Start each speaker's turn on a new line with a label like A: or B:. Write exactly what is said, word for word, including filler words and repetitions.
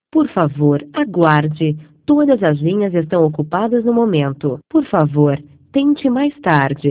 A: Por favor, aguarde. Todas as linhas estão ocupadas no momento. Por favor, tente mais tarde.